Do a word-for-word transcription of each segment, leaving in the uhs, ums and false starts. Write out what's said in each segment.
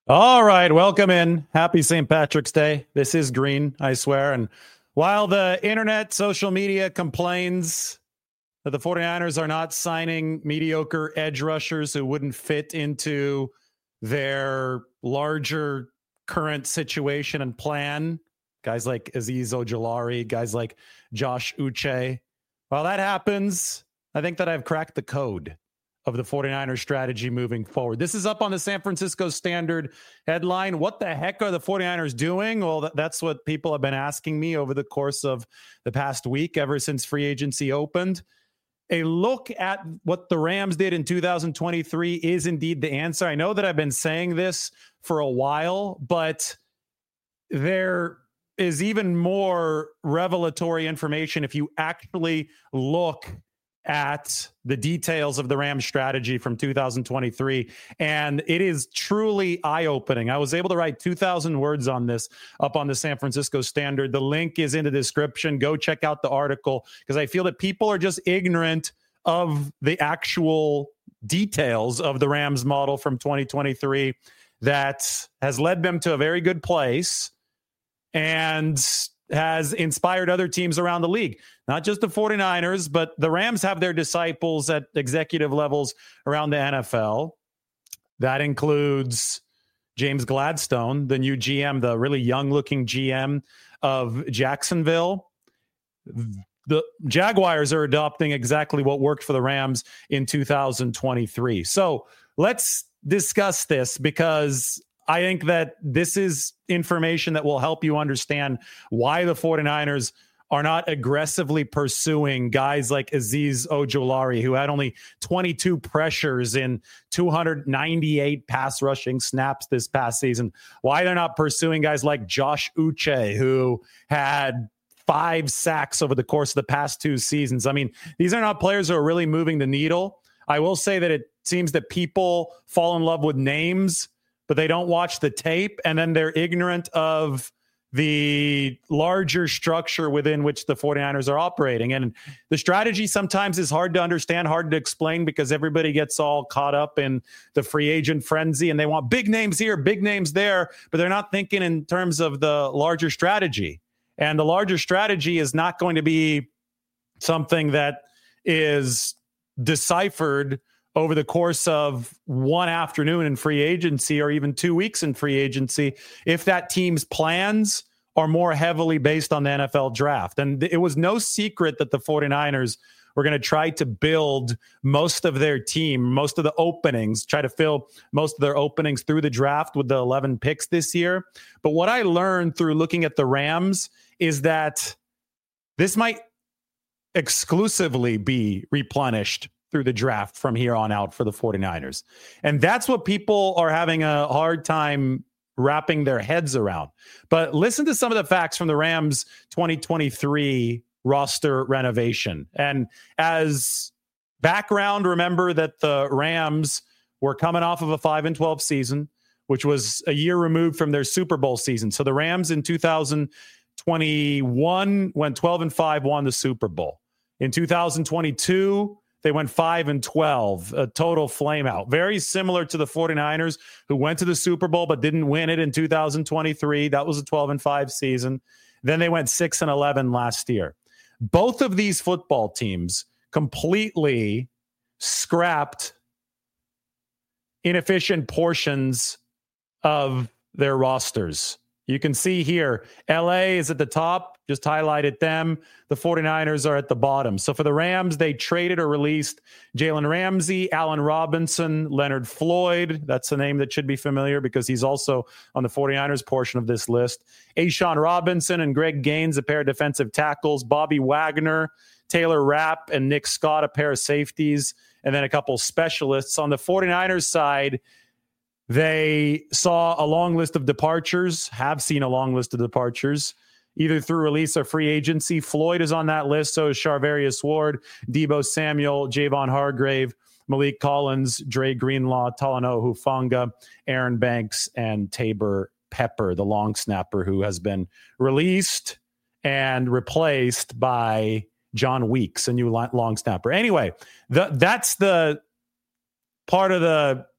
All right, welcome in. Happy Saint Patrick's Day. This is Green, I swear. And while the internet, social media complains that the 49ers are not signing mediocre edge rushers who wouldn't fit into their larger current situation and plan, guys like Azeez Ojulari, guys like Josh Uche, while that happens, I think that I've cracked the code of the 49ers strategy moving forward. This is up on the San Francisco Standard headline. What the heck are the 49ers doing? Well, that's what people have been asking me over the course of the past week, ever since free agency opened. A look at what the Rams did in two thousand twenty-three is indeed the answer. I know that I've been saying this for a while, but there is even more revelatory information if you actually look at the details of the Rams strategy from two thousand twenty-three. And it is truly eye-opening. I was able to write two thousand words on this up on the San Francisco Standard. The link is in the description. Go check out the article, because I feel that people are just ignorant of the actual details of the Rams model from twenty twenty-three that has led them to a very good place and has inspired other teams around the league, not just the 49ers, but the Rams have their disciples at executive levels around the N F L. That includes James Gladstone, the new G M, the really young looking G M of Jacksonville. The Jaguars are adopting exactly what worked for the Rams in two thousand twenty-three. So let's discuss this, because I think that this is information that will help you understand why the 49ers are not aggressively pursuing guys like Azeez Ojulari, who had only twenty-two pressures in two hundred ninety-eight pass rushing snaps this past season. Why they're not pursuing guys like Josh Uche, who had five sacks over the course of the past two seasons. I mean, these are not players who are really moving the needle. I will say that it seems that people fall in love with names, but they don't watch the tape, and then they're ignorant of the larger structure within which the 49ers are operating. And the strategy sometimes is hard to understand, hard to explain, because everybody gets all caught up in the free agent frenzy and they want big names here, big names there, but they're not thinking in terms of the larger strategy. And the larger strategy is not going to be something that is deciphered over the course of one afternoon in free agency, or even two weeks in free agency, if that team's plans are more heavily based on the N F L draft. And it was no secret that the 49ers were going to try to build most of their team, most of the openings, try to fill most of their openings through the draft with the eleven picks this year. But what I learned through looking at the Rams is that this might exclusively be replenished through the draft from here on out for the 49ers. And that's what people are having a hard time wrapping their heads around. But listen to some of the facts from the Rams twenty twenty-three roster renovation. And as background, remember that the Rams were coming off of a five and twelve season, which was a year removed from their Super Bowl season. So the Rams in two thousand twenty-one went twelve and five, won the Super Bowl. In two thousand twenty-two, they went five and twelve, a total flameout. Very similar to the 49ers, who went to the Super Bowl but didn't win it in two thousand twenty-three. That was a twelve and five season. Then they went six and eleven last year. Both of these football teams completely scrapped inefficient portions of their rosters. You can see here, L A is at the top, just highlighted them. The 49ers are at the bottom. So for the Rams, they traded or released Jalen Ramsey, Allen Robinson, Leonard Floyd. That's a name that should be familiar because he's also on the 49ers portion of this list. A'Shawn Robinson and Greg Gaines, a pair of defensive tackles. Bobby Wagner, Taylor Rapp, and Nick Scott, a pair of safeties. And then a couple specialists. On the 49ers side, they saw a long list of departures, have seen a long list of departures, either through release or free agency. Floyd is on that list, so is Charvarius Ward, Deebo Samuel, Javon Hargrave, Malik Collins, Dre Greenlaw, Talanoa Hufanga, Aaron Banks, and Tabor Pepper, the long snapper who has been released and replaced by John Weeks, a new long snapper. Anyway, the, that's the part of the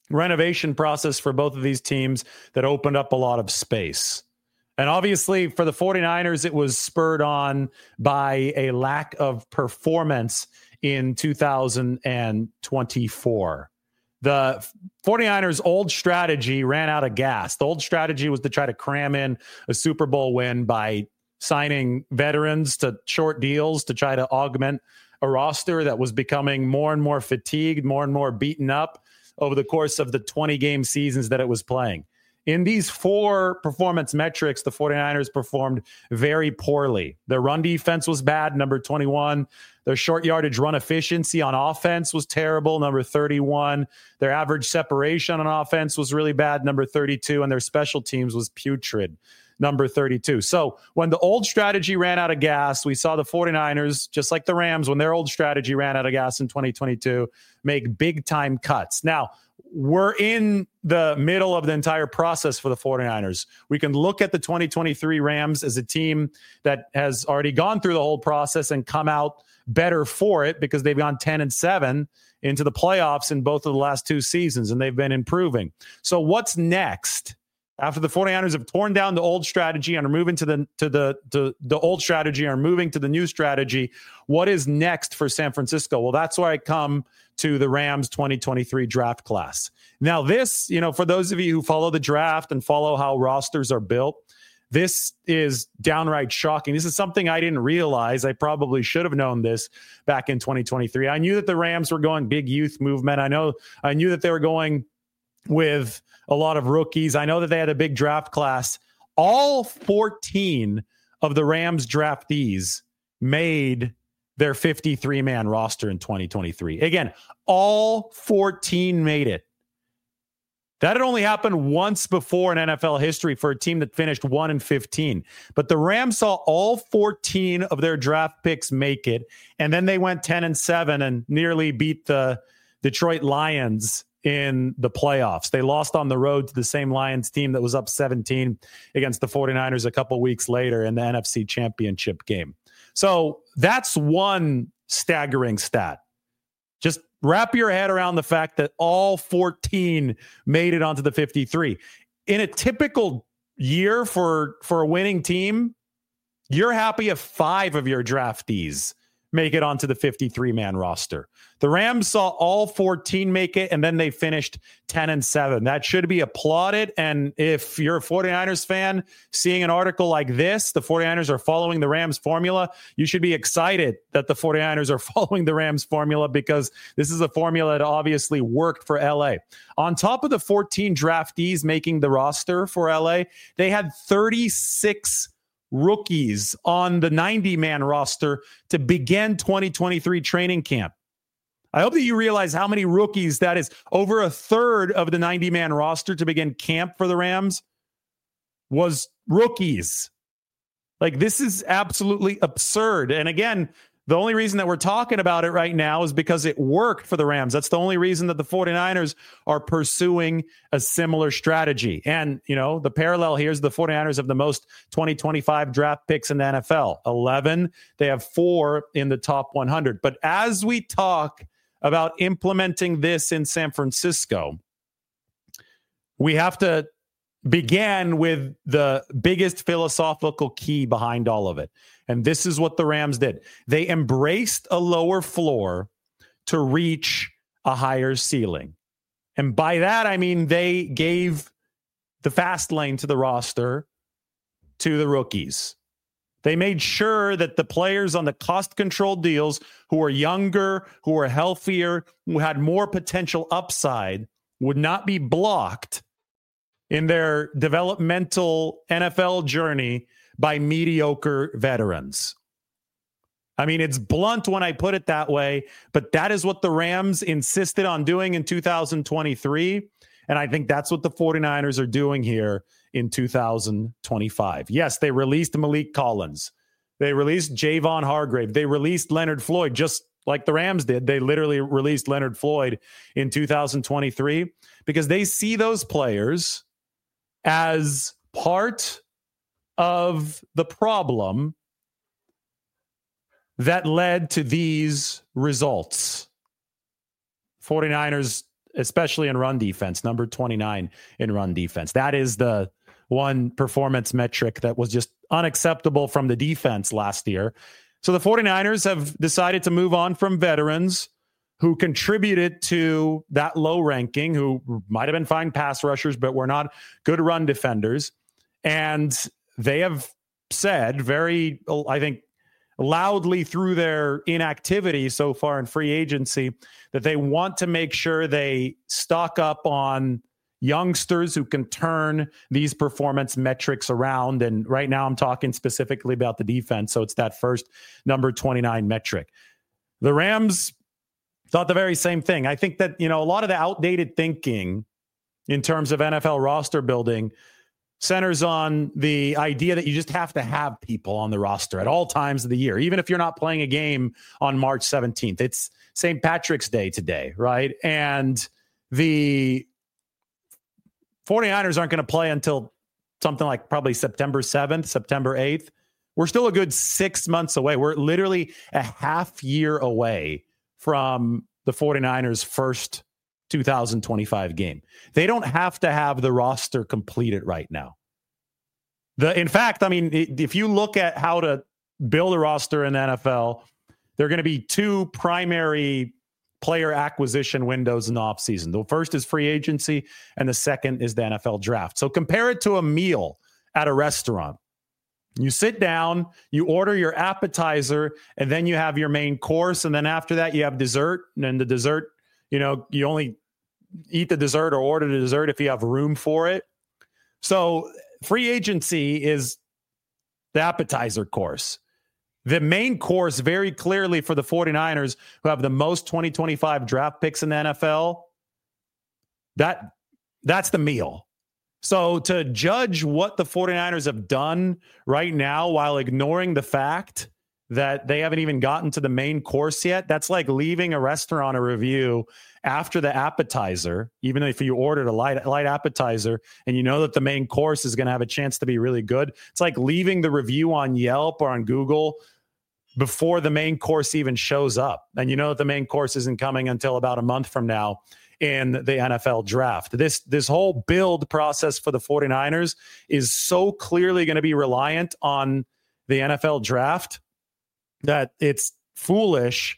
renovation process for both of these teams that opened up a lot of space. And obviously for the 49ers, it was spurred on by a lack of performance in two thousand twenty-four. The 49ers' old strategy ran out of gas. The old strategy was to try to cram in a Super Bowl win by signing veterans to short deals to try to augment a roster that was becoming more and more fatigued, more and more beaten up over the course of the twenty-game seasons that it was playing. In these four performance metrics, the 49ers performed very poorly. Their run defense was bad, number twenty-one. Their short yardage run efficiency on offense was terrible, number thirty-one. Their average separation on offense was really bad, number thirty-two. And their special teams was putrid, number thirty-two. So when the old strategy ran out of gas, we saw the 49ers, just like the Rams, when their old strategy ran out of gas in twenty twenty-two, make big-time cuts. Now, we're in the middle of the entire process for the 49ers. We can look at the twenty twenty-three Rams as a team that has already gone through the whole process and come out better for it because they've gone ten and seven into the playoffs in both of the last two seasons, and they've been improving. So what's next? After the 49ers have torn down the old strategy and are moving to the to the to the old strategy and are moving to the new strategy, what is next for San Francisco? Well, that's where I come to the Rams twenty twenty-three draft class. Now, this, you know, for those of you who follow the draft and follow how rosters are built, this is downright shocking. This is something I didn't realize. I probably should have known this back in twenty twenty-three. I knew that the Rams were going big youth movement. I know I knew that they were going with a lot of rookies. I know that they had a big draft class. All fourteen of the Rams draftees made their fifty-three man roster in twenty twenty-three. Again, all fourteen made it. That had only happened once before in N F L history for a team that finished one and fifteen. But the Rams saw all fourteen of their draft picks make it, and then they went ten and seven and nearly beat the Detroit Lions in the playoffs. They lost on the road to the same Lions team that was up seventeen against the 49ers a couple weeks later in the N F C Championship game. So that's one staggering stat. Just wrap your head around the fact that all fourteen made it onto the fifty-three. In a typical year for, for a winning team, you're happy if five of your draftees make it onto the fifty-three man roster. The Rams saw all fourteen make it, and then they finished ten and seven. That should be applauded. And if you're a 49ers fan, seeing an article like this, the 49ers are following the Rams formula, you should be excited that the 49ers are following the Rams formula, because this is a formula that obviously worked for L A. On top of the fourteen draftees making the roster for L A, they had thirty-six rookies on the ninety man roster to begin twenty twenty-three training camp. I hope that you realize how many rookies that is. Over a third of the ninety man roster to begin camp for the Rams was rookies. Like, this is absolutely absurd. And again, the only reason that we're talking about it right now is because it worked for the Rams. That's the only reason that the 49ers are pursuing a similar strategy. And, you know, the parallel here is the 49ers have the most twenty twenty-five draft picks in the N F L. eleven. They have four in the top one hundred. But as we talk about implementing this in San Francisco, we have to begin with the biggest philosophical key behind all of it. And this is what the Rams did. They embraced a lower floor to reach a higher ceiling. And by that, I mean they gave the fast lane to the roster to the rookies. They made sure that the players on the cost-controlled deals who were younger, who were healthier, who had more potential upside would not be blocked in their developmental N F L journey by mediocre veterans. I mean, it's blunt when I put it that way, but that is what the Rams insisted on doing in two thousand twenty-three. And I think that's what the 49ers are doing here in two thousand twenty-five. Yes, they released Malik Collins. They released Javon Hargrave. They released Leonard Floyd, just like the Rams did. They literally released Leonard Floyd in two thousand twenty-three because they see those players as part of the problem that led to these results. 49ers especially in run defense, number twenty-nine in run defense. That is the one performance metric that was just unacceptable from the defense last year. So the 49ers have decided to move on from veterans who contributed to that low ranking, who might have been fine pass rushers, but were not good run defenders. And they have said very, I think, loudly through their inactivity so far in free agency that they want to make sure they stock up on youngsters who can turn these performance metrics around. And right now I'm talking specifically about the defense. So it's that first number twenty-nine metric. The Rams thought the very same thing. I think that, you know, a lot of the outdated thinking in terms of N F L roster building centers on the idea that you just have to have people on the roster at all times of the year, even if you're not playing a game on March seventeenth. It's Saint Patrick's Day today, right? And the 49ers aren't going to play until something like probably September seventh, September eighth. We're still a good six months away. We're literally a half year away from the 49ers' first two thousand twenty-five game. They don't have to have the roster completed right now. The, in fact, I mean, if you look at how to build a roster in the N F L, there are going to be two primary player acquisition windows in the offseason. The first is free agency, and the second is the N F L draft. So compare it to a meal at a restaurant. You sit down, you order your appetizer, and then you have your main course. And then after that, you have dessert. And then the dessert, you know, you only eat the dessert or order the dessert if you have room for it. So free agency is the appetizer course. The main course, very clearly for the 49ers, who have the most twenty twenty-five draft picks in the N F L, that that's the meal. So to judge what the 49ers have done right now while ignoring the fact that they haven't even gotten to the main course yet, that's like leaving a restaurant a review after the appetizer, even if you ordered a light, light appetizer and you know that the main course is going to have a chance to be really good. It's like leaving the review on Yelp or on Google before the main course even shows up. And you know that the main course isn't coming until about a month from now in the N F L draft. This this whole build process for the 49ers is so clearly going to be reliant on the N F L draft that it's foolish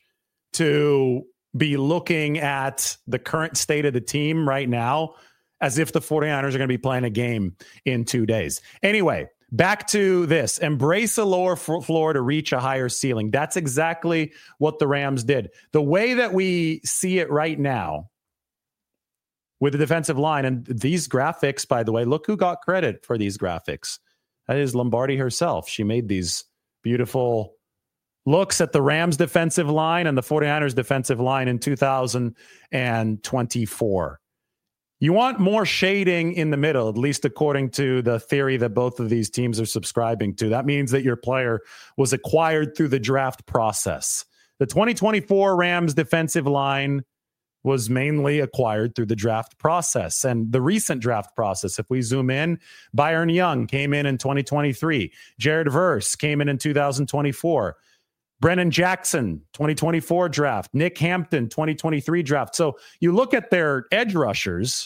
to be looking at the current state of the team right now as if the 49ers are going to be playing a game in two days. Anyway, back to this. Embrace a lower floor to reach a higher ceiling. That's exactly what the Rams did. The way that we see it right now with the defensive line, and these graphics, by the way, look who got credit for these graphics. That is Lombardi herself. She made these beautiful looks at the Rams defensive line and the 49ers defensive line in two thousand twenty-four. You want more shading in the middle, at least according to the theory that both of these teams are subscribing to. That means that your player was acquired through the draft process. The twenty twenty-four Rams defensive line was mainly acquired through the draft process and the recent draft process. If we zoom in, Byron Young came in in twenty twenty-three. Jared Verse came in in two thousand twenty-four. Brennan Jackson, twenty twenty-four draft. Nick Hampton, twenty twenty-three draft. So you look at their edge rushers,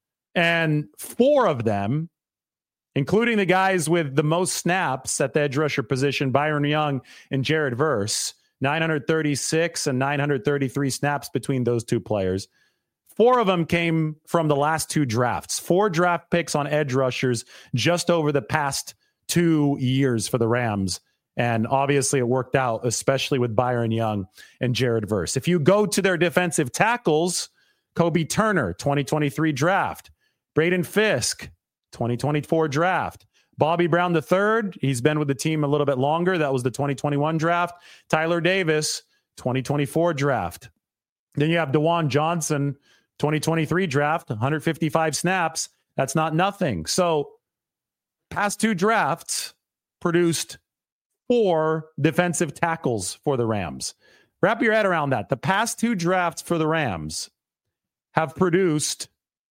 and four of them, including the guys with the most snaps at the edge rusher position, Byron Young and Jared Verse, nine hundred thirty-six and nine hundred thirty-three snaps between those two players. Four of them came from the last two drafts. Four draft picks on edge rushers just over the past two years for the Rams. And obviously it worked out, especially with Byron Young and Jared Verse. If you go to their defensive tackles, Kobe Turner, twenty twenty-three draft. Braden Fisk, twenty twenty-four draft. Bobby Brown the third, he's been with the team a little bit longer. That was the twenty twenty-one draft. Tyler Davis, twenty twenty-four draft. Then you have DeJuan Johnson, twenty twenty-three draft, one hundred fifty-five snaps. That's not nothing. So past two drafts produced four defensive tackles for the Rams. Wrap your head around that. The past two drafts for the Rams have produced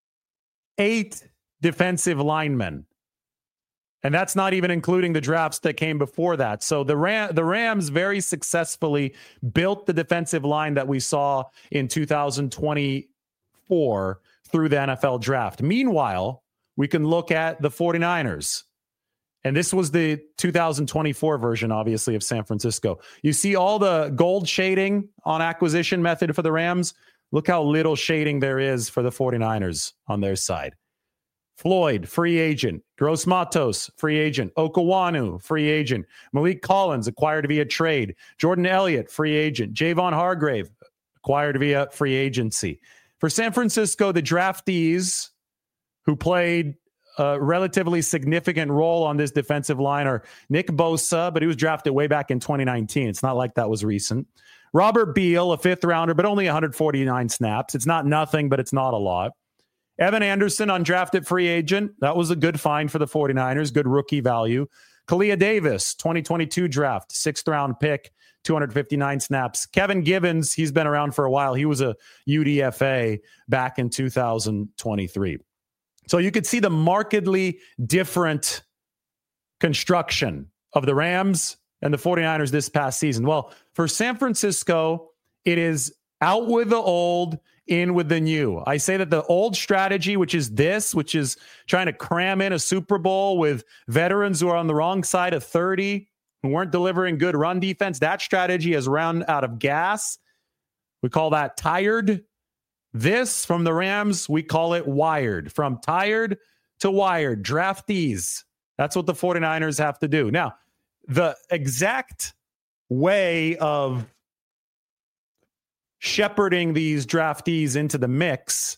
eight defensive linemen. And that's not even including the drafts that came before that. So the Ram, the Rams very successfully built the defensive line that we saw in two thousand four through the N F L draft. Meanwhile, we can look at the 49ers. And this was the two thousand twenty-four version, obviously, of San Francisco. You see all the gold shading on acquisition method for the Rams. Look how little shading there is for the 49ers on their side. Floyd, free agent. Gross Matos, free agent. Okawanu, free agent. Malik Collins, acquired via trade. Jordan Elliott, free agent. Javon Hargrave, acquired via free agency. For San Francisco, the draftees who played a relatively significant role on this defensive line are Nick Bosa, but he was drafted way back in twenty nineteen. It's not like that was recent. Robert Beal, a fifth rounder, but only one hundred forty-nine snaps. It's not nothing, but it's not a lot. Evan Anderson, undrafted free agent. That was a good find for the 49ers. Good rookie value. Kalia Davis, twenty twenty-two draft, sixth round pick, two hundred fifty-nine snaps. Kevin Givens, he's been around for a while. He was a U D F A back in two thousand twenty-three. So you could see the markedly different construction of the Rams and the 49ers this past season. Well, for San Francisco, it is out with the old, in with the new. I say that the old strategy, which is this, which is trying to cram in a Super Bowl with veterans who are on the wrong side of thirty, who weren't delivering good run defense, that strategy has run out of gas. We call that tired. This, from the Rams, we call it wired. From tired to wired. Draftees. That's what the 49ers have to do. Now, the exact way of shepherding these draftees into the mix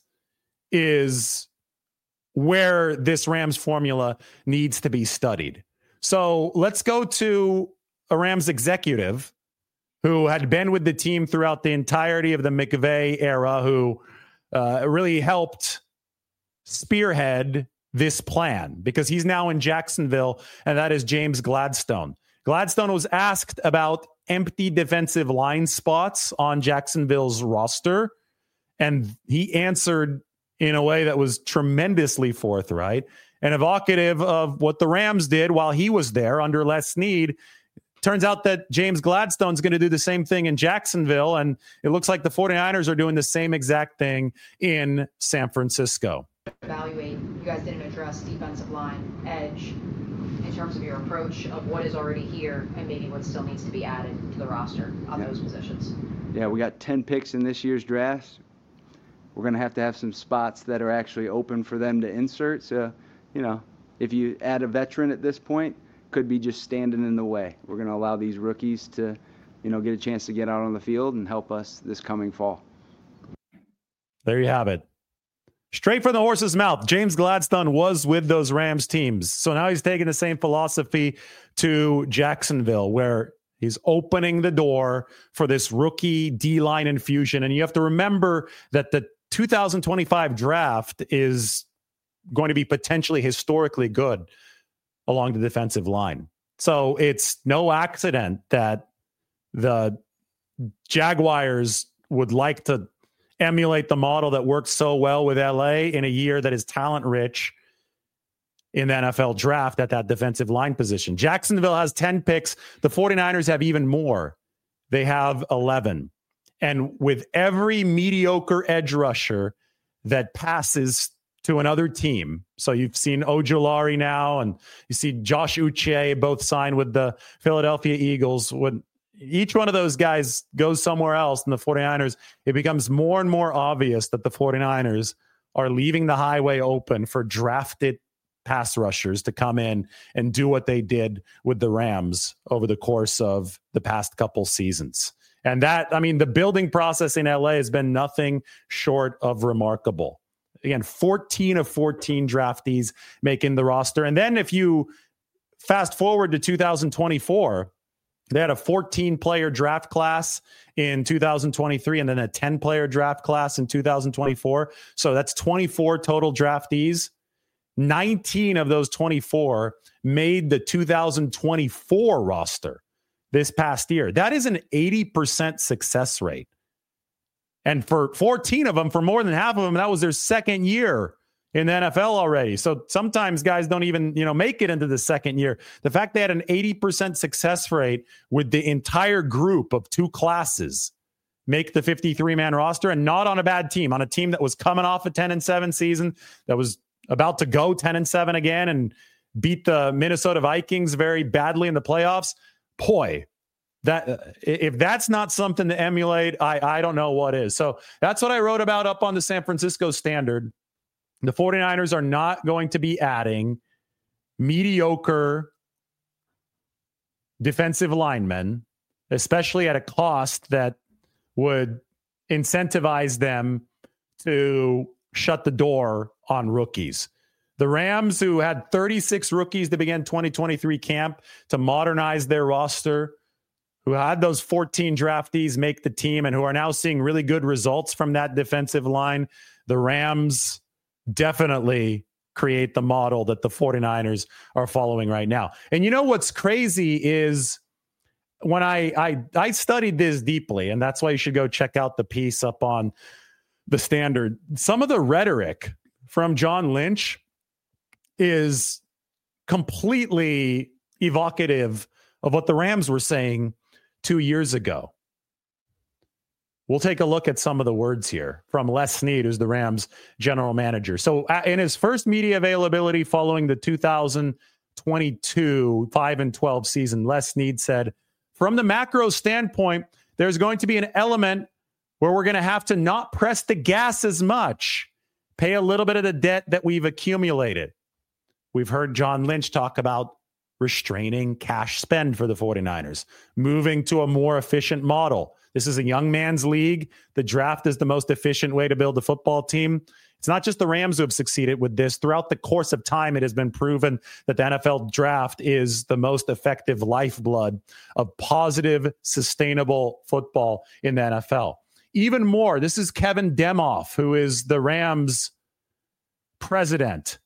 is where this Rams formula needs to be studied. So let's go to a Rams executive who had been with the team throughout the entirety of the McVay era, who uh, really helped spearhead this plan, because he's now in Jacksonville, and that is James Gladstone. Gladstone was asked about empty defensive line spots on Jacksonville's roster, and he answered in a way that was tremendously forthright and evocative of what the Rams did while he was there under Les Snead. Turns out that James Gladstone's going to do the same thing in Jacksonville, and it looks like the 49ers are doing the same exact thing in San Francisco. Evaluate, you guys didn't address defensive line, edge, in terms of your approach of what is already here and maybe what still needs to be added to the roster on yeah. those positions. Yeah, we got ten picks in this year's draft. We're going to have to have some spots that are actually open for them to insert. So, you know, if you add a veteran at this point, could be just standing in the way. We're going to allow these rookies to, you know, get a chance to get out on the field and help us this coming fall. There you have it. Straight from the horse's mouth. James Gladstone was with those Rams teams. So now he's taking the same philosophy to Jacksonville, where he's opening the door for this rookie D-line infusion. And you have to remember that the two thousand twenty-five draft is going to be potentially historically good along the defensive line. So it's no accident that the Jaguars would like to emulate the model that worked so well with L A in a year that is talent rich in the N F L draft at that defensive line position. Jacksonville has ten picks. The 49ers have even more. They have eleven. And with every mediocre edge rusher that passes to another team, so you've seen Ojulari now, and you see Josh Uche both signed with the Philadelphia Eagles. When each one of those guys goes somewhere else in the 49ers, it becomes more and more obvious that the 49ers are leaving the highway open for drafted pass rushers to come in and do what they did with the Rams over the course of the past couple seasons. And that, I mean, the building process in L A has been nothing short of remarkable. Again, fourteen of fourteen draftees making the roster. And then if you fast forward to two thousand twenty-four, they had a fourteen-player draft class in two thousand twenty-three and then a ten-player draft class in two thousand twenty-four. So that's twenty-four total draftees. nineteen of those twenty-four made the two thousand twenty-four roster this past year. That is an eighty percent success rate. And for fourteen of them, for more than half of them, that was their second year in the N F L already. So sometimes guys don't even, you know, make it into the second year. The fact they had an eighty percent success rate with the entire group of two classes make the fifty-three man roster, and not on a bad team, on a team that was coming off a ten and seven season, that was about to go ten and seven again and beat the Minnesota Vikings very badly in the playoffs. Boy, that if that's not something to emulate, I, I don't know what is. So that's what I wrote about up on the San Francisco Standard. The 49ers are not going to be adding mediocre defensive linemen, especially at a cost that would incentivize them to shut the door on rookies. The Rams, who had thirty-six rookies to begin twenty twenty-three camp to modernize their roster, who had those fourteen draftees make the team and who are now seeing really good results from that defensive line, the Rams definitely create the model that the 49ers are following right now. And you know what's crazy is when I, I I studied this deeply, and that's why you should go check out the piece up on the Standard. Some of the rhetoric from John Lynch is completely evocative of what the Rams were saying two years ago. We'll take a look at some of the words here from Les Snead, who's the Rams general manager. So uh, in his first media availability following the two thousand twenty-two five and twelve season, Les Snead said, from the macro standpoint, there's going to be an element where we're going to have to not press the gas as much, pay a little bit of the debt that we've accumulated. We've heard John Lynch talk about restraining cash spend for the 49ers, moving to a more efficient model. This is a young man's league. The draft is the most efficient way to build a football team. It's not just the Rams who have succeeded with this. Throughout the course of time, it has been proven that the N F L draft is the most effective lifeblood of positive, sustainable football in the N F L. Even more, this is Kevin Demoff, who is the Rams president.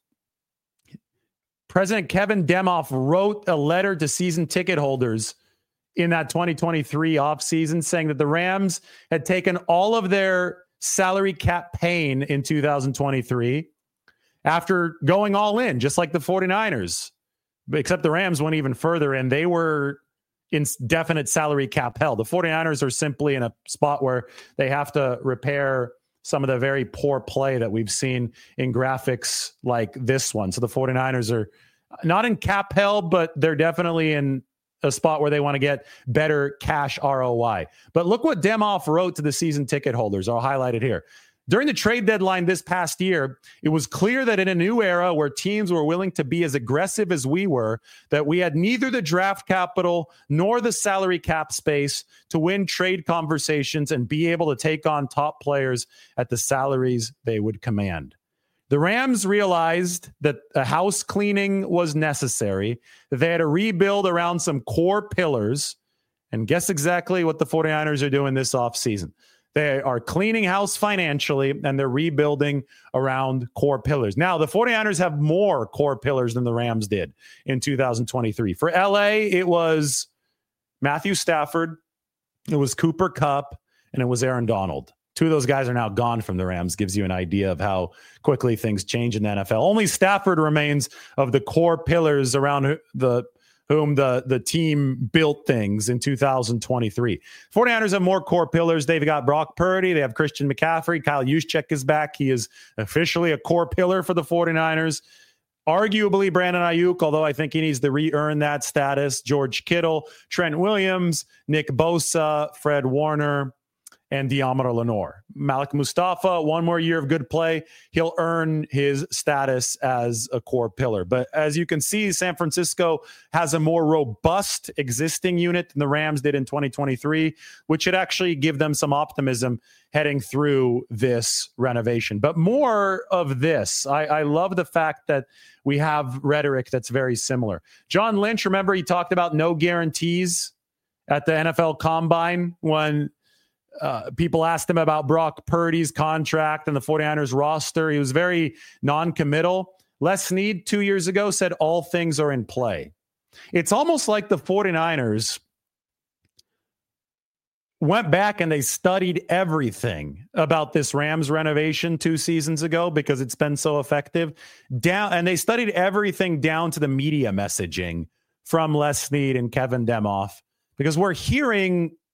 President Kevin Demoff wrote a letter to season ticket holders in that twenty twenty-three offseason saying that the Rams had taken all of their salary cap pain in two thousand twenty-three after going all in, just like the 49ers, except the Rams went even further and they were in definite salary cap hell. The 49ers are simply in a spot where they have to repair some of the very poor play that we've seen in graphics like this one. So the 49ers are not in cap hell, but they're definitely in a spot where they want to get better cash R O I. But look what Demoff wrote to the season ticket holders. I'll highlight it here. During the trade deadline this past year, it was clear that in a new era where teams were willing to be as aggressive as we were, that we had neither the draft capital nor the salary cap space to win trade conversations and be able to take on top players at the salaries they would command. The Rams realized that a house cleaning was necessary, that they had to rebuild around some core pillars. And guess exactly what the 49ers are doing this offseason. They are cleaning house financially, and they're rebuilding around core pillars. Now, the 49ers have more core pillars than the Rams did in two thousand twenty-three. For L A, it was Matthew Stafford, it was Cooper Kupp, and it was Aaron Donald. Two of those guys are now gone from the Rams. Gives you an idea of how quickly things change in the N F L. Only Stafford remains of the core pillars around the whom the, the team built things in two thousand twenty-three. 49ers have more core pillars. They've got Brock Purdy. They have Christian McCaffrey. Kyle Juszczyk is back. He is officially a core pillar for the 49ers. Arguably Brandon Ayuk, although I think he needs to re-earn that status. George Kittle, Trent Williams, Nick Bosa, Fred Warner, and Deommodore Lenoir. Malik Mustafa, one more year of good play. He'll earn his status as a core pillar. But as you can see, San Francisco has a more robust existing unit than the Rams did in twenty twenty-three, which should actually give them some optimism heading through this renovation. But more of this. I, I love the fact that we have rhetoric that's very similar. John Lynch, remember, he talked about no guarantees at the N F L Combine when Uh, people asked him about Brock Purdy's contract and the 49ers roster. He was very non-committal. Les Snead two years ago said all things are in play. It's almost like the 49ers went back and they studied everything about this Rams renovation two seasons ago because it's been so effective. Down, and they studied everything down to the media messaging from Les Snead and Kevin Demoff, because we're hearing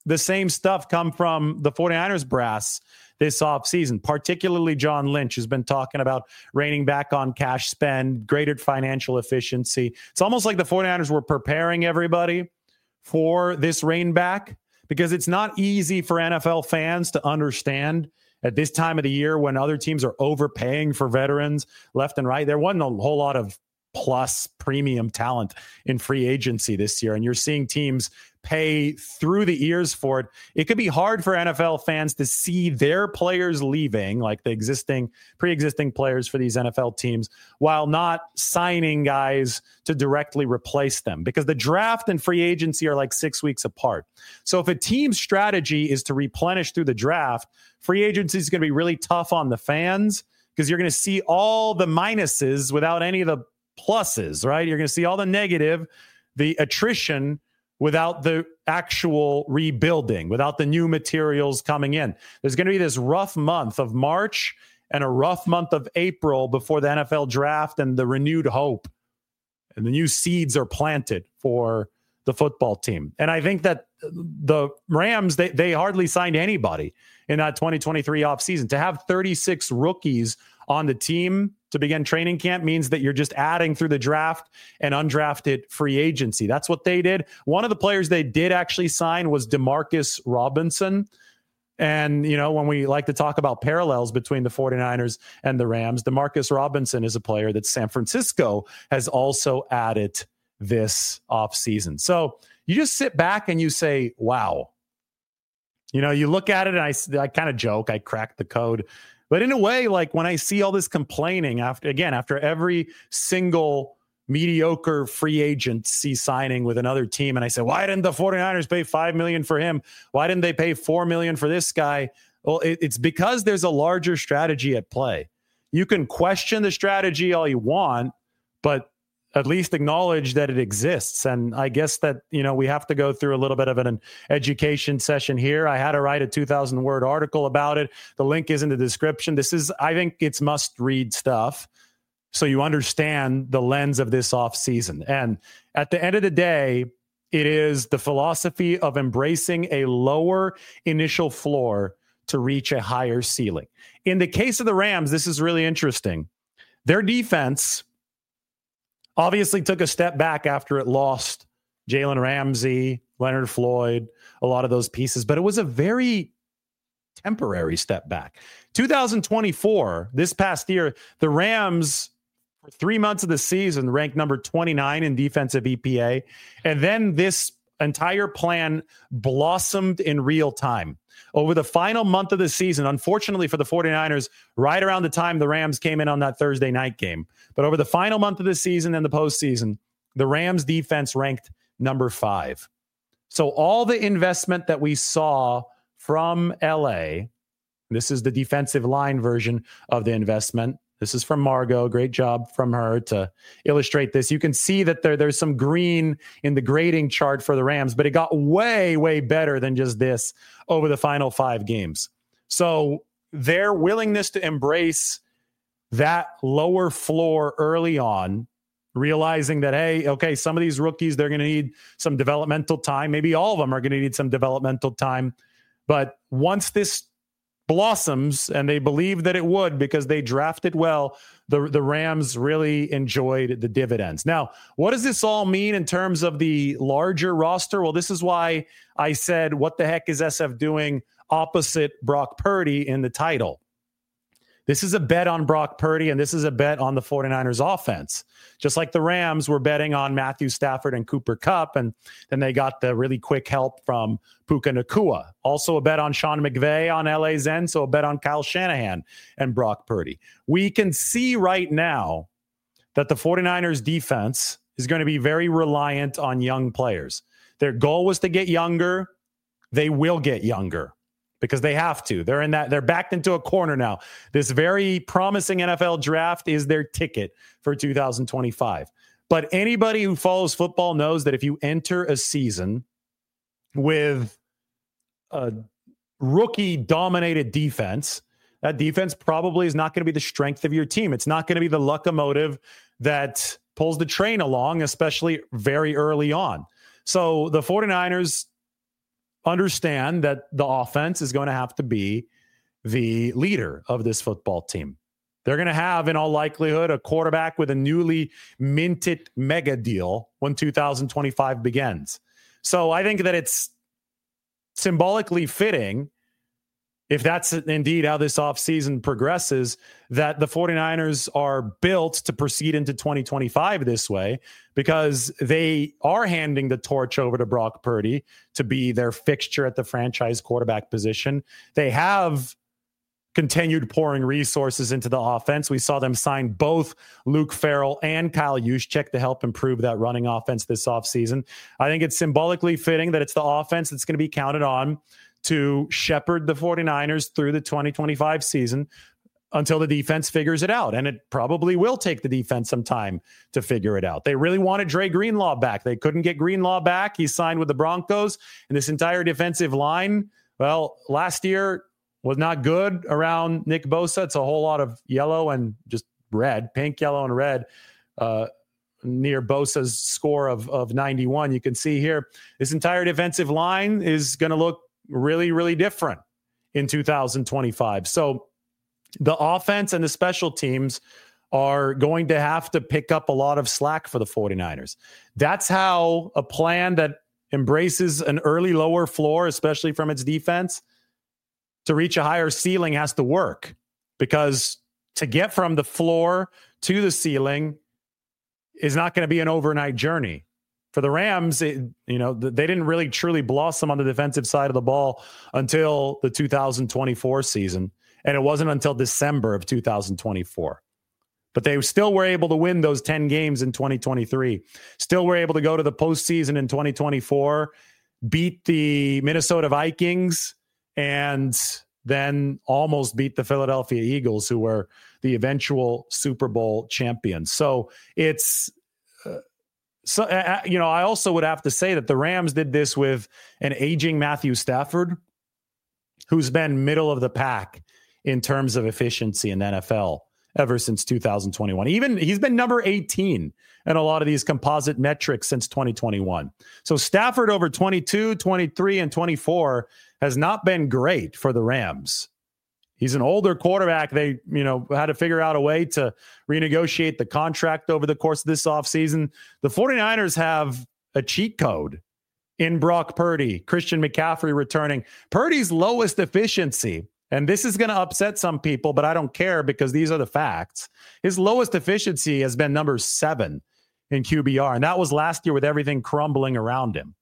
the same stuff come from the 49ers brass this offseason, particularly John Lynch, who's been talking about reining back on cash spend, greater financial efficiency. It's almost like the 49ers were preparing everybody for this rein back, because it's not easy for N F L fans to understand at this time of the year when other teams are overpaying for veterans left and right. There wasn't a whole lot of plus premium talent in free agency this year, and you're seeing teams pay through the ears for it. It could be hard for N F L fans to see their players leaving, like the existing, pre-existing players for these N F L teams, while not signing guys to directly replace them, because the draft and free agency are like six weeks apart. So if a team's strategy is to replenish through the draft, free agency is going to be really tough on the fans, because you're going to see all the minuses without any of the pluses, right? You're going to see all the negative, the attrition, without the actual rebuilding, without the new materials coming in. There's going to be this rough month of March and a rough month of April before the N F L draft and the renewed hope and the new seeds are planted for the football team. And I think that the Rams, they, they hardly signed anybody in that twenty twenty-three offseason. To have thirty-six rookies on the team to begin training camp means that you're just adding through the draft and undrafted free agency. That's what they did. One of the players they did actually sign was DeMarcus Robinson. And, you know, when we like to talk about parallels between the 49ers and the Rams, DeMarcus Robinson is a player that San Francisco has also added this offseason. So you just sit back and you say, wow. You know, you look at it and I, I kind of joke, I cracked the code. But in a way, like when I see all this complaining after, again, after every single mediocre free agency signing with another team, and I say, why didn't the 49ers pay five million dollars for him? Why didn't they pay four million dollars for this guy? Well, it, it's because there's a larger strategy at play. You can question the strategy all you want, but at least acknowledge that it exists. And I guess that, you know, we have to go through a little bit of an education session here. I had to write a two thousand word article about it. The link is in the description. This is, I think it's must read stuff, so you understand the lens of this offseason. And at the end of the day, it is the philosophy of embracing a lower initial floor to reach a higher ceiling. In the case of the Rams, this is really interesting. Their defense obviously took a step back after it lost Jalen Ramsey, Leonard Floyd, a lot of those pieces, but it was a very temporary step back. two thousand twenty-four, this past year, the Rams, for three months of the season, ranked number twenty-nine in defensive E P A, and then this entire plan blossomed in real time. Over the final month of the season, unfortunately for the 49ers, right around the time the Rams came in on that Thursday night game, but over the final month of the season and the postseason, the Rams defense ranked number five. So all the investment that we saw from L A, this is the defensive line version of the investment. This is from Margot. Great job from her to illustrate this. You can see that there, there's some green in the grading chart for the Rams, but it got way, way better than just this over the final five games. So their willingness to embrace that lower floor early on, realizing that, hey, okay, some of these rookies, they're going to need some developmental time. Maybe all of them are going to need some developmental time. But once this blossoms, and they believe that it would because they drafted well, the, the Rams really enjoyed the dividends. Now, what does this all mean in terms of the larger roster? Well, this is why I said, what the heck is S F doing opposite Brock Purdy in the title? This is a bet on Brock Purdy, and this is a bet on the 49ers offense. Just like the Rams were betting on Matthew Stafford and Cooper Kupp, and then they got the really quick help from Puka Nacua. Also a bet on Sean McVay on L A's end, so a bet on Kyle Shanahan and Brock Purdy. We can see right now that the 49ers defense is going to be very reliant on young players. Their goal was to get younger. They will get younger, because they have to. They're in that, they're backed into a corner now. This very promising N F L draft is their ticket for two thousand twenty-five. But anybody who follows football knows that if you enter a season with a rookie-dominated defense, that defense probably is not going to be the strength of your team. It's not going to be the locomotive that pulls the train along, especially very early on. So the 49ers understand that the offense is going to have to be the leader of this football team. They're going to have, in all likelihood, a quarterback with a newly minted mega deal when two thousand twenty-five begins. So I think that it's symbolically fitting, if that's indeed how this offseason progresses, that the 49ers are built to proceed into twenty twenty-five this way, because they are handing the torch over to Brock Purdy to be their fixture at the franchise quarterback position. They have continued pouring resources into the offense. We saw them sign both Luke Farrell and Kyle Juszczyk to help improve that running offense this offseason. I think it's symbolically fitting that it's the offense that's going to be counted on to shepherd the 49ers through the twenty twenty-five season until the defense figures it out. And it probably will take the defense some time to figure it out. They really wanted Dre Greenlaw back. They couldn't get Greenlaw back. He signed with the Broncos, and this entire defensive line, well, last year was not good around Nick Bosa. It's a whole lot of yellow and just red, pink, yellow, and red uh, near Bosa's score of, of ninety-one. You can see here, this entire defensive line is going to look really, really different in two thousand twenty-five. So the offense and the special teams are going to have to pick up a lot of slack for the 49ers. That's how a plan that embraces an early lower floor, especially from its defense, to reach a higher ceiling has to work, because to get from the floor to the ceiling is not going to be an overnight journey. For the Rams, it, you know, they didn't really truly blossom on the defensive side of the ball until the two thousand twenty-four season. And it wasn't until December of two thousand twenty-four. But they still were able to win those ten games in twenty twenty-three. Still were able to go to the postseason in twenty twenty-four, beat the Minnesota Vikings, and then almost beat the Philadelphia Eagles, who were the eventual Super Bowl champions. So it's, uh, so uh, you know, I also would have to say that the Rams did this with an aging Matthew Stafford, who's been middle of the pack in terms of efficiency in the N F L ever since two thousand twenty-one. Even he's been number eighteen in a lot of these composite metrics since twenty twenty-one. So Stafford over twenty-two, twenty-three, and twenty-four has not been great for the Rams. He's an older quarterback. They, you know, had to figure out a way to renegotiate the contract over the course of this offseason. The 49ers have a cheat code in Brock Purdy, Christian McCaffrey returning. Purdy's lowest efficiency, and this is going to upset some people, but I don't care because these are the facts. His lowest efficiency has been number seven in Q B R, and that was last year with everything crumbling around him.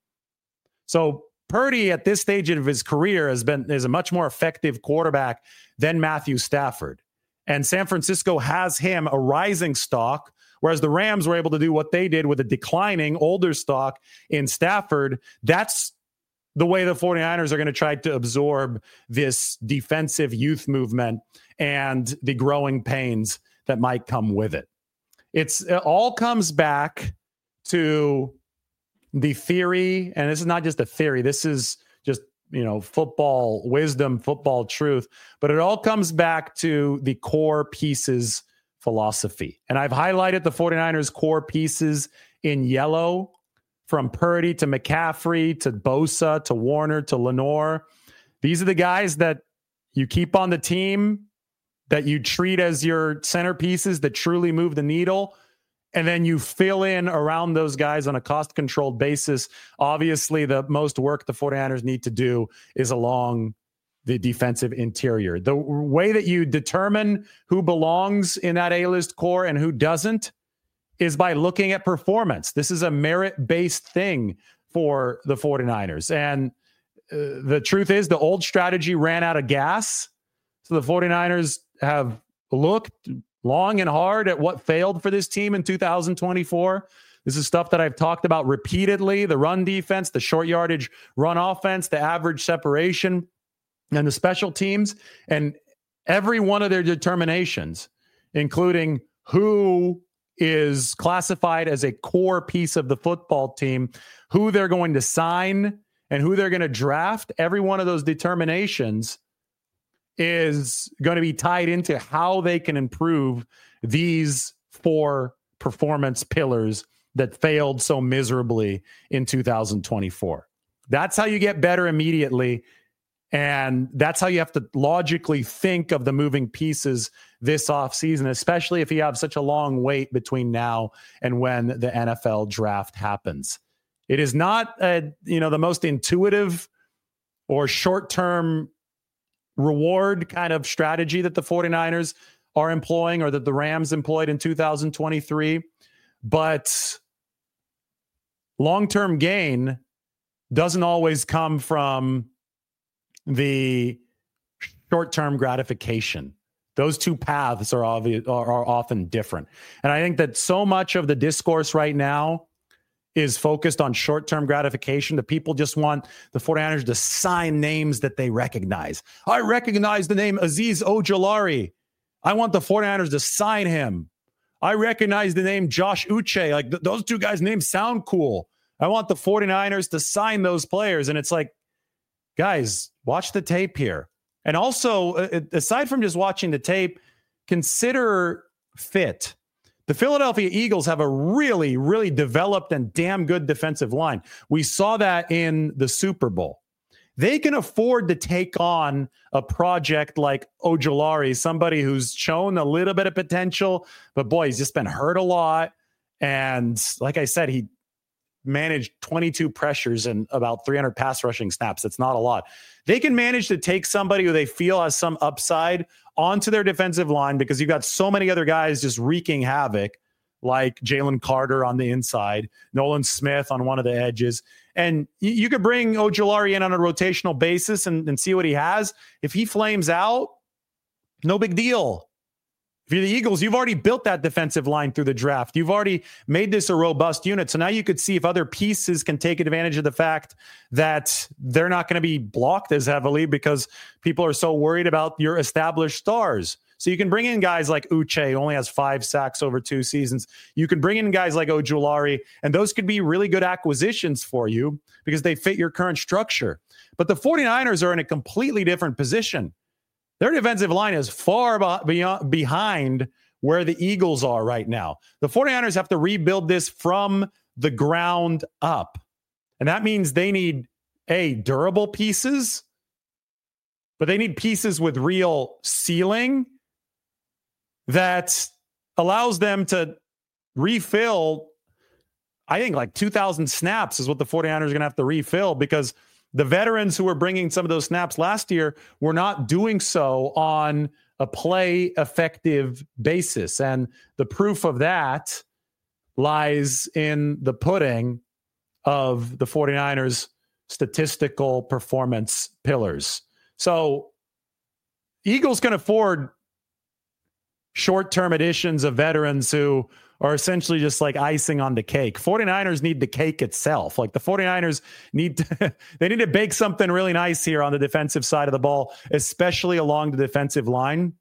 So Purdy at this stage of his career has been is a much more effective quarterback than Matthew Stafford. And San Francisco has him a rising stock, whereas the Rams were able to do what they did with a declining older stock in Stafford. That's the way the 49ers are going to try to absorb this defensive youth movement and the growing pains that might come with it. It's it all comes back to the theory, and this is not just a theory, this is just, you know, football wisdom, football truth, but it all comes back to the core pieces philosophy. And I've highlighted the 49ers core pieces in yellow, from Purdy to McCaffrey to Bosa to Warner to Lenore. These are the guys that you keep on the team, that you treat as your centerpieces that truly move the needle. And then you fill in around those guys on a cost-controlled basis. Obviously, the most work the 49ers need to do is along the defensive interior. The way that you determine who belongs in that A-list core and who doesn't is by looking at performance. This is a merit-based thing for the 49ers. And uh, the truth is, the old strategy ran out of gas. So the 49ers have looked long and hard at what failed for this team in two thousand twenty-four. This is stuff that I've talked about repeatedly: the run defense, the short yardage run offense, the average separation, and the special teams. And every one of their determinations, including who is classified as a core piece of the football team, who they're going to sign, and who they're going to draft, every one of those determinations is going to be tied into how they can improve these four performance pillars that failed so miserably in two thousand twenty-four. That's how you get better immediately. And that's how you have to logically think of the moving pieces this offseason, especially if you have such a long wait between now and when the N F L draft happens. It is not a, you know, the most intuitive or short-term reward kind of strategy that the 49ers are employing or that the Rams employed in two thousand twenty-three. But long-term gain doesn't always come from the short-term gratification. Those two paths are, obvious, are, are often different. And I think that so much of the discourse right now is focused on short-term gratification. The people just want the 49ers to sign names that they recognize. I recognize the name Azeez Ojulari. I want the 49ers to sign him. I recognize the name Josh Uche. Like th- those two guys' names sound cool. I want the 49ers to sign those players. And it's like, guys, watch the tape here. And also, uh, aside from just watching the tape, consider fit. The Philadelphia Eagles have a really, really developed and damn good defensive line. We saw that in the Super Bowl. They can afford to take on a project like Ojulari, somebody who's shown a little bit of potential, but boy, he's just been hurt a lot. And like I said, he managed twenty-two pressures and about three hundred pass rushing snaps. That's not a lot. They can manage to take somebody who they feel has some upside onto their defensive line because you've got so many other guys just wreaking havoc, like Jalen Carter on the inside, Nolan Smith on one of the edges. And you, you could bring Ojulari in on a rotational basis and, and see what he has. If he flames out, no big deal. If you're the Eagles, you've already built that defensive line through the draft. You've already made this a robust unit. So now you could see if other pieces can take advantage of the fact that they're not going to be blocked as heavily because people are so worried about your established stars. So you can bring in guys like Uche, who only has five sacks over two seasons. You can bring in guys like Ojulari, and those could be really good acquisitions for you because they fit your current structure. But the 49ers are in a completely different position. Their defensive line is far beyond, behind where the Eagles are right now. The 49ers have to rebuild this from the ground up. And that means they need, A, durable pieces, but they need pieces with real ceiling that allows them to refill, I think like two thousand snaps is what the 49ers are going to have to refill because the veterans who were bringing some of those snaps last year were not doing so on a play effective basis. And the proof of that lies in the pudding of the 49ers statistical performance pillars. So Eagles can afford short-term additions of veterans who are essentially just like icing on the cake. 49ers need the cake itself. Like the 49ers need to, they need to bake something really nice here on the defensive side of the ball, especially along the defensive line.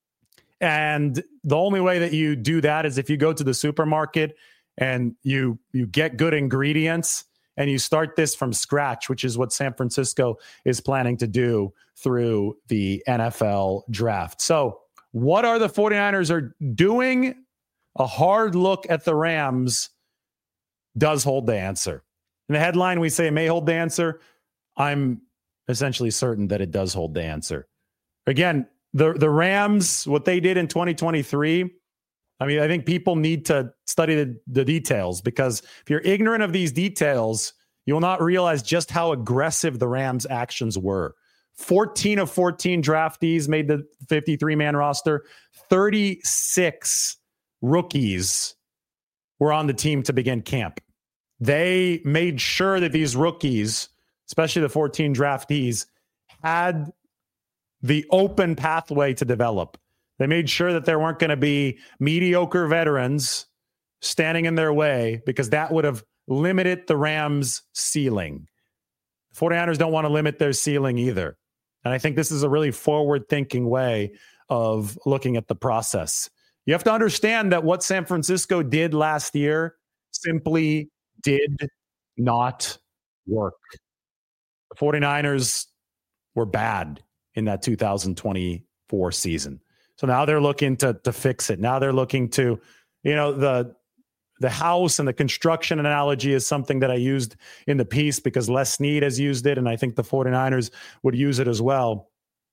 And the only way that you do that is if you go to the supermarket and you you get good ingredients and you start this from scratch, which is what San Francisco is planning to do through the N F L draft. So what are the 49ers are doing? A hard look at the Rams does hold the answer. In the headline, we say it may hold the answer. I'm essentially certain that it does hold the answer. Again, the, the Rams, what they did in twenty twenty-three, I mean, I think people need to study the, the details because if you're ignorant of these details, you will not realize just how aggressive the Rams' actions were. fourteen of fourteen draftees made the fifty-three man roster. thirty-six rookies were on the team to begin camp. They made sure that these rookies, especially the fourteen draftees, had the open pathway to develop. They made sure that there weren't going to be mediocre veterans standing in their way because that would have limited the Rams' ceiling. The 49ers don't want to limit their ceiling either. And I think this is a really forward-thinking way of looking at the process. You have to understand that what San Francisco did last year simply did not work. The 49ers were bad in that two thousand twenty-four season. So now they're looking to, to fix it. Now they're looking to, you know, the the house and the construction analogy is something that I used in the piece because Les Snead has used it, and I think the 49ers would use it as well.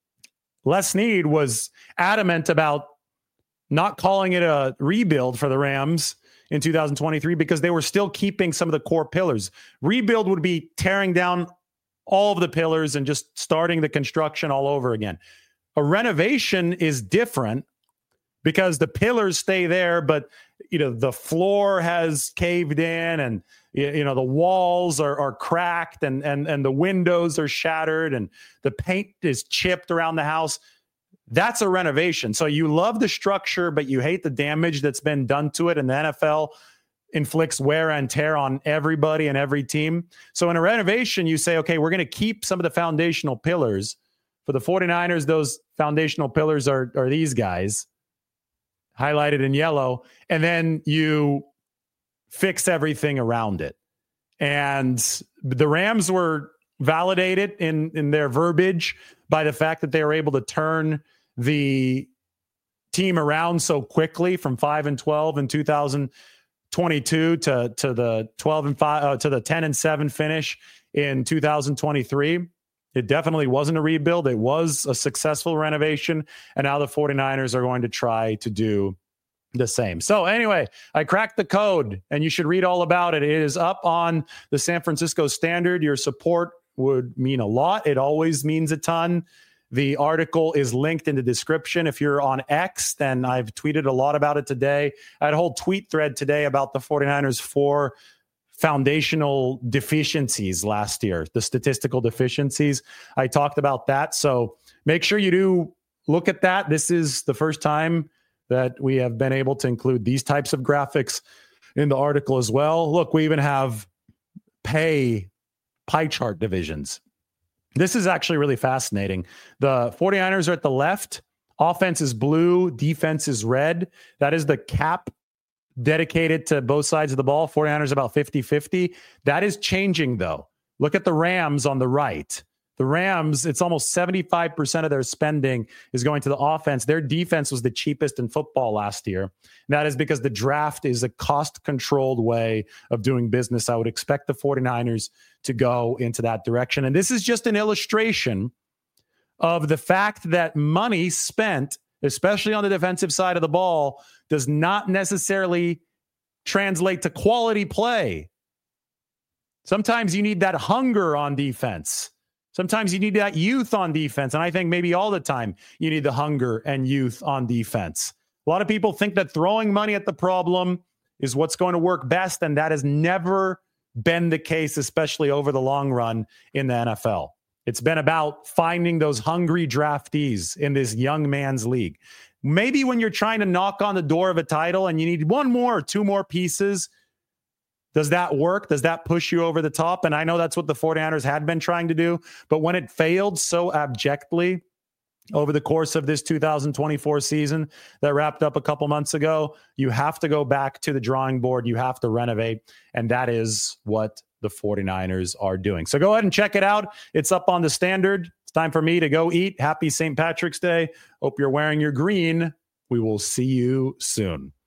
Les Snead was adamant about not calling it a rebuild for the Rams in two thousand twenty-three because they were still keeping some of the core pillars. Rebuild would be tearing down all of the pillars and just starting the construction all over again. A renovation is different because the pillars stay there, but you know the floor has caved in, and you know the walls are, are cracked, and and and the windows are shattered, and the paint is chipped around the house. That's a renovation. So you love the structure, but you hate the damage that's been done to it, and the N F L inflicts wear and tear on everybody and every team. So in a renovation, you say, okay, we're going to keep some of the foundational pillars. For the 49ers, those foundational pillars are, are these guys, highlighted in yellow, and then you fix everything around it. And the Rams were validated in, in their verbiage by the fact that they were able to turn the team around so quickly from five and twelve in two thousand twenty-two to, to the twelve and five, uh, to the ten and seven finish in two thousand twenty-three. It definitely wasn't a rebuild. It was a successful renovation. And now the 49ers are going to try to do the same. So anyway, I cracked the code and you should read all about it. It is up on the San Francisco Standard. Your support would mean a lot. It always means a ton. The article is linked in the description. If you're on X, then I've tweeted a lot about it today. I had a whole tweet thread today about the 49ers four foundational deficiencies last year, the statistical deficiencies. I talked about that. So make sure you do look at that. This is the first time that we have been able to include these types of graphics in the article as well. Look, we even have pay pie chart divisions. This is actually really fascinating. The 49ers are at the left. Offense is blue. Defense is red. That is the cap dedicated to both sides of the ball. 49ers about fifty-fifty. That is changing, though. Look at the Rams on the right. The Rams, it's almost seventy-five percent of their spending is going to the offense. Their defense was the cheapest in football last year. And that is because the draft is a cost-controlled way of doing business. I would expect the 49ers to go into that direction. And this is just an illustration of the fact that money spent, especially on the defensive side of the ball, does not necessarily translate to quality play. Sometimes you need that hunger on defense. Sometimes you need that youth on defense. And I think maybe all the time you need the hunger and youth on defense. A lot of people think that throwing money at the problem is what's going to work best. And that has never been the case, especially over the long run in the N F L. It's been about finding those hungry draftees in this young man's league. Maybe when you're trying to knock on the door of a title and you need one more or two more pieces, does that work? Does that push you over the top? And I know that's what the 49ers had been trying to do, but when it failed so abjectly over the course of this two thousand twenty-four season that wrapped up a couple months ago, you have to go back to the drawing board. You have to renovate. And that is what the 49ers are doing. So go ahead and check it out. It's up on the Standard. It's time for me to go eat. Happy Saint Patrick's Day. Hope you're wearing your green. We will see you soon.